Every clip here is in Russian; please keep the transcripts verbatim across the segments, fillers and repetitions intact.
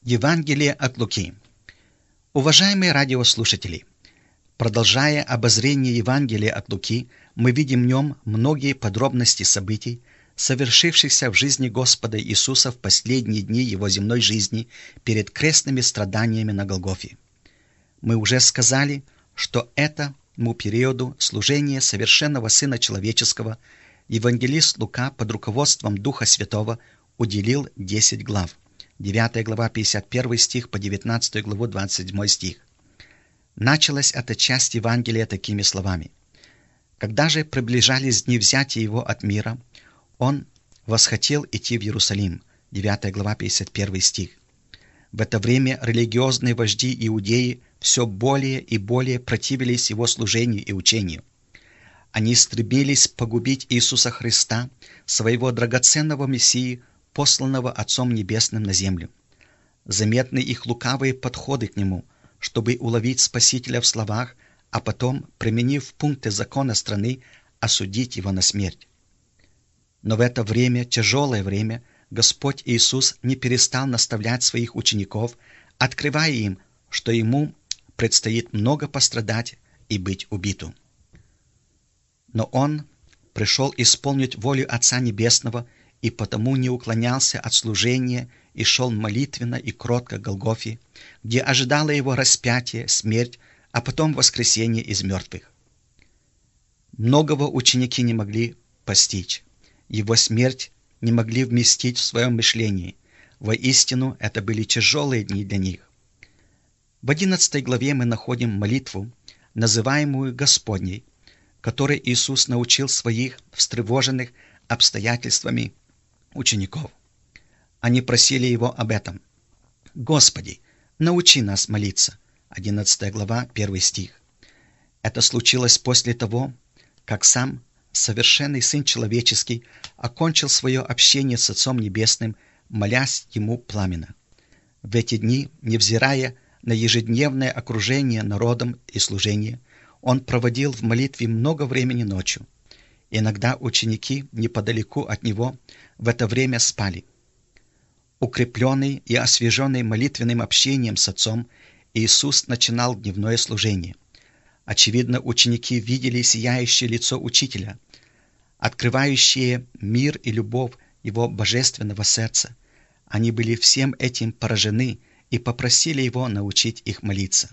Евангелие от Луки. Уважаемые радиослушатели, продолжая обозрение Евангелия от Луки, мы видим в нем многие подробности событий, совершившихся в жизни Господа Иисуса в последние дни Его земной жизни перед крестными страданиями на Голгофе. Мы уже сказали, что этому периоду служения совершенного Сына Человеческого евангелист Лука под руководством Духа Святого уделил десять глав. девятая глава, пятьдесят первый стих по девятнадцатую главу, двадцать седьмой стих. Началась эта часть Евангелия такими словами. «Когда же приближались дни взятия его от мира, он восхотел идти в Иерусалим». девятая глава, пятьдесят первый стих. В это время религиозные вожди Иудеи все более и более противились его служению и учению. Они стремились погубить Иисуса Христа, своего драгоценного Мессии, посланного Отцом Небесным на землю. Заметны их лукавые подходы к Нему, чтобы уловить Спасителя в словах, а потом, применив пункты закона страны, осудить Его на смерть. Но в это время, тяжелое время, Господь Иисус не перестал наставлять своих учеников, открывая им, что Ему предстоит много пострадать и быть убитым. Но Он пришел исполнить волю Отца Небесного и потому не уклонялся от служения и шел молитвенно и кротко к Голгофе, где ожидало его распятие, смерть, а потом воскресение из мертвых. Многого ученики не могли постичь. Его смерть не могли вместить в своем мышлении. Воистину, это были тяжелые дни для них. В одиннадцатой главе мы находим молитву, называемую Господней, которой Иисус научил своих встревоженных обстоятельствами учеников. Они просили Его об этом. «Господи, научи нас молиться». одиннадцатая глава, первый стих. Это случилось после того, как сам совершенный Сын Человеческий окончил свое общение с Отцом Небесным, молясь Ему пламенно. В эти дни, невзирая на ежедневное окружение народом и служение, Он проводил в молитве много времени ночью. Иногда ученики неподалеку от Него в это время спали. Укрепленный и освеженный молитвенным общением с Отцом, Иисус начинал дневное служение. Очевидно, ученики видели сияющее лицо Учителя, открывающее мир и любовь Его божественного сердца. Они были всем этим поражены и попросили Его научить их молиться.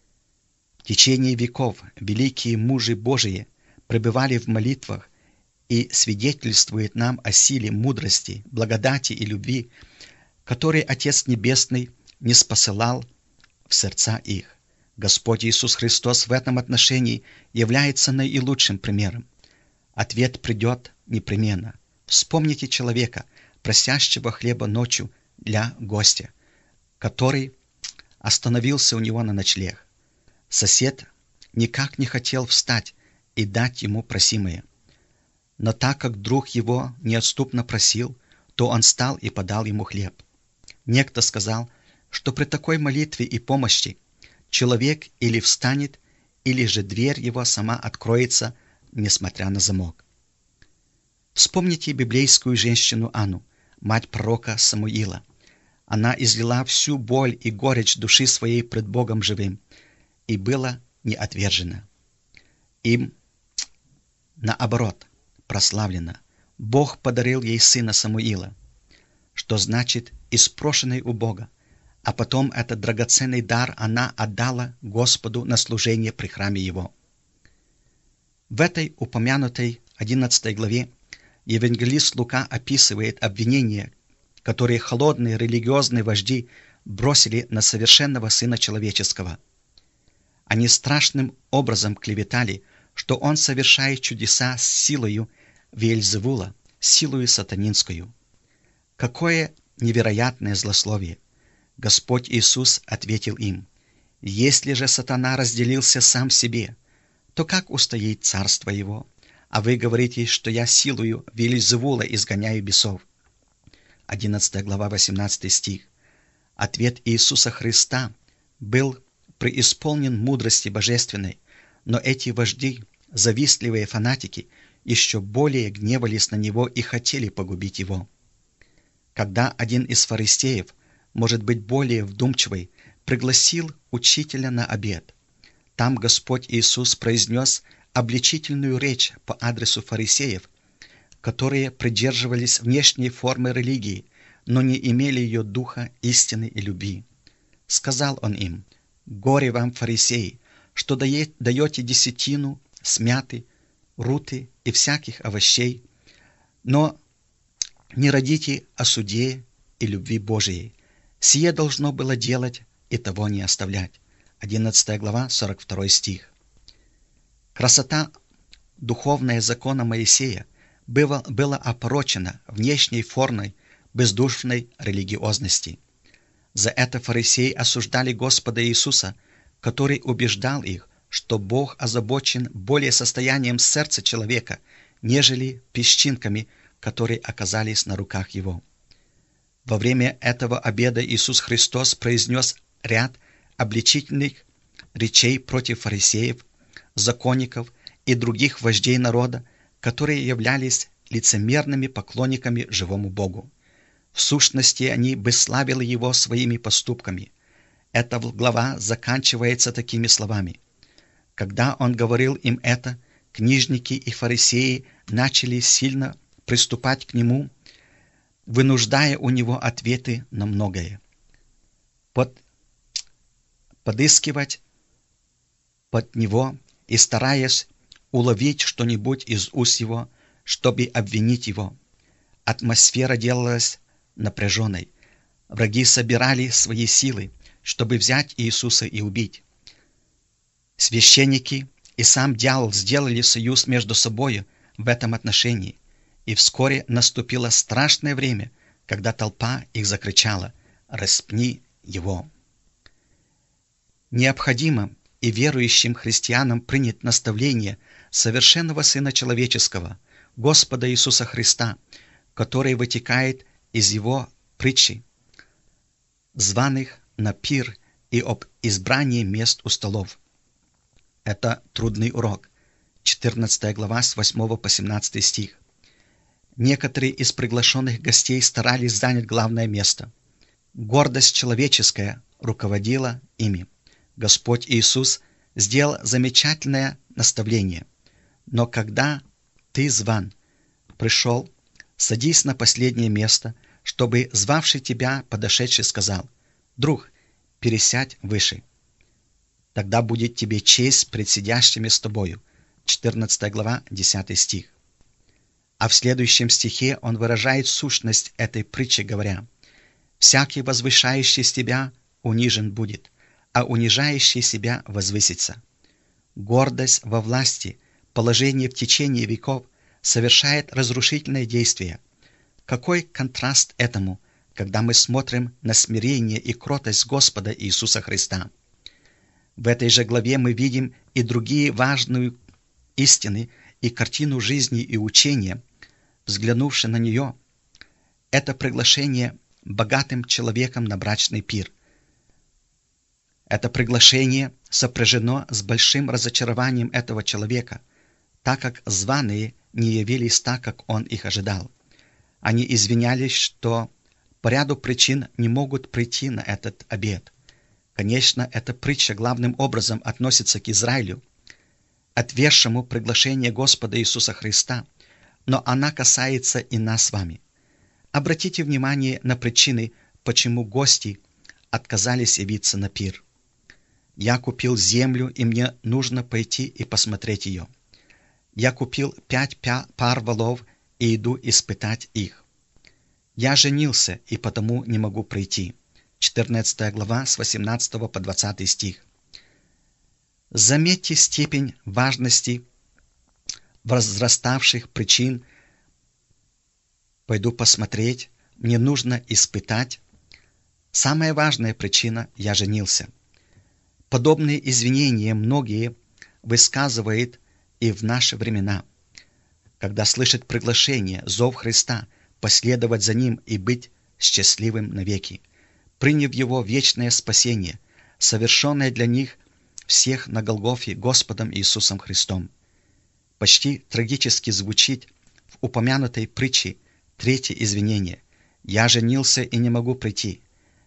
В течение веков великие мужи Божии пребывали в молитвах и свидетельствует нам о силе, мудрости, благодати и любви, которые Отец Небесный ниспосылал в сердца их. Господь Иисус Христос в этом отношении является наилучшим примером. Ответ придет непременно. Вспомните человека, просящего хлеба ночью для гостя, который остановился у него на ночлег. Сосед никак не хотел встать и дать ему просимое. Но так как друг его неотступно просил, то он встал и подал ему хлеб. Некто сказал, что при такой молитве и помощи человек или встанет, или же дверь его сама откроется, несмотря на замок. Вспомните библейскую женщину Анну, мать пророка Самуила. Она излила всю боль и горечь души своей пред Богом живым, и была не отвержена. Им, наоборот, прославлена. Бог подарил ей сына Самуила, что значит «испрошенный у Бога», а потом этот драгоценный дар она отдала Господу на служение при храме Его. В этой упомянутой одиннадцатой главе евангелист Лука описывает обвинения, которые холодные религиозные вожди бросили на совершенного Сына Человеческого. Они страшным образом клеветали, что Он совершает чудеса с силою Веельзевула, силою сатанинскую. Какое невероятное злословие! Господь Иисус ответил им: «Если же сатана разделился сам себе, то как устоит царство его? А вы говорите, что я силою Веельзевула изгоняю бесов». одиннадцатая глава, восемнадцатый стих. Ответ Иисуса Христа был преисполнен мудрости божественной, но эти вожди, завистливые фанатики, еще более гневались на Него и хотели погубить Его. Когда один из фарисеев может быть более вдумчивой, пригласил учителя на обед. Там Господь Иисус произнес обличительную речь по адресу фарисеев, которые придерживались внешней формы религии, но не имели ее духа истины и любви. Сказал он им: «Горе вам, фарисеи, что даете десятину с мяты, руты и всяких овощей, но не родите о суде и любви Божией. Сие должно было делать и того не оставлять». одиннадцатая глава, сорок второй стих. Красота духовная закона Моисея была, была опорочена внешней формой бездушной религиозности. За это фарисеи осуждали Господа Иисуса, который убеждал их, что Бог озабочен более состоянием сердца человека, нежели песчинками, которые оказались на руках его. Во время этого обеда Иисус Христос произнес ряд обличительных речей против фарисеев, законников и других вождей народа, которые являлись лицемерными поклонниками живому Богу. В сущности, они бесславили Его своими поступками. Эта глава заканчивается такими словами: «Когда Он говорил им это, книжники и фарисеи начали сильно приступать к Нему, вынуждая у Него ответы на многое, под, подыскивать под Него и стараясь уловить что-нибудь из уст Его, чтобы обвинить Его. Атмосфера делалась напряженной. Враги собирали свои силы, чтобы взять Иисуса и убить. Священники и сам дьявол сделали союз между собой в этом отношении, и вскоре наступило страшное время, когда толпа их закричала: «Распни его!». Необходимо и верующим христианам принять наставление совершенного Сына Человеческого, Господа Иисуса Христа, который вытекает из Его притчи, званых на пир и об избрании мест у столов. Это трудный урок. четырнадцатая глава с восьмого по семнадцатый стих. Некоторые из приглашенных гостей старались занять главное место. Гордость человеческая руководила ими. Господь Иисус сделал замечательное наставление: «Но когда ты зван, пришел, садись на последнее место, чтобы звавший тебя подошедший сказал: друг, пересядь выше. Тогда будет тебе честь пред сидящими с тобою». четырнадцатая глава, десятый стих. А в следующем стихе он выражает сущность этой притчи, говоря: «Всякий, возвышающий себя, унижен будет, а унижающий себя возвысится». Гордость во власти, положение в течение веков совершает разрушительное действие. Какой контраст этому, когда мы смотрим на смирение и кротость Господа Иисуса Христа. В этой же главе мы видим и другие важные истины и картину жизни и учения. Взглянувши на нее, это приглашение богатым человеком на брачный пир. Это приглашение сопряжено с большим разочарованием этого человека, так как званые не явились так, как он их ожидал. Они извинялись, что по ряду причин не могут прийти на этот обед. Конечно, эта притча главным образом относится к Израилю, отвергшему приглашение Господа Иисуса Христа, но она касается и нас с вами. Обратите внимание на причины, почему гости отказались явиться на пир. «Я купил землю, и мне нужно пойти и посмотреть ее. Я купил пять пар волов и иду испытать их. Я женился, и потому не могу прийти». четырнадцатая глава с восемнадцатого по двадцатый стих. Заметьте степень важности возраставших причин. «Пойду посмотреть», «мне нужно испытать». Самая важная причина – «я женился». Подобные извинения многие высказывают и в наши времена, когда слышат приглашение, зов Христа последовать за Ним и быть счастливым навеки, приняв Его вечное спасение, совершенное для них всех на Голгофе Господом Иисусом Христом. Почти трагически звучит в упомянутой притче третье извинение: «Я женился и не могу прийти».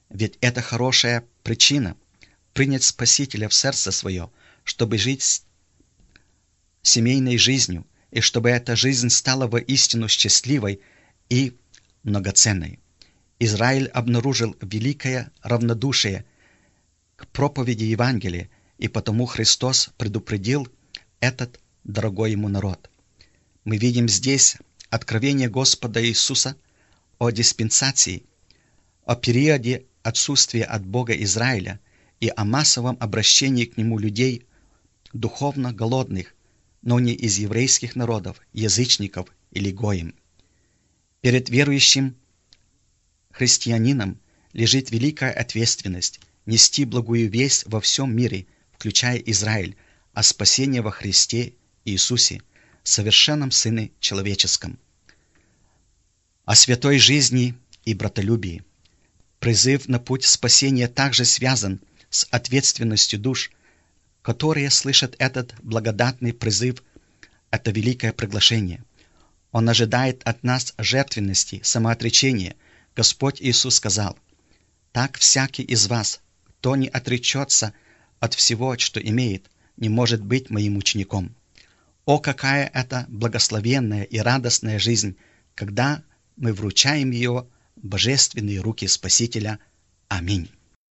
Ведь это хорошая причина принять Спасителя в сердце свое, чтобы жить семейной жизнью, и чтобы эта жизнь стала воистину счастливой и многоценной. Израиль обнаружил великое равнодушие к проповеди Евангелия, и потому Христос предупредил этот дорогой ему народ. Мы видим здесь откровение Господа Иисуса о диспенсации, о периоде отсутствия от Бога Израиля и о массовом обращении к Нему людей, духовно голодных, но не из еврейских народов, язычников или гоим. Перед верующим христианином лежит великая ответственность нести благую весть во всем мире, включая Израиль, о спасении во Христе Иисусе, совершенном Сыне Человеческом, о святой жизни и братолюбии. Призыв на путь спасения также связан с ответственностью душ, которые слышат этот благодатный призыв, это великое приглашение. Он ожидает от нас жертвенности, самоотречения. Господь Иисус сказал: «Так всякий из вас, кто не отречется от всего, что имеет, не может быть моим учеником». О, какая это благословенная и радостная жизнь, когда мы вручаем ее в божественные руки Спасителя. Аминь.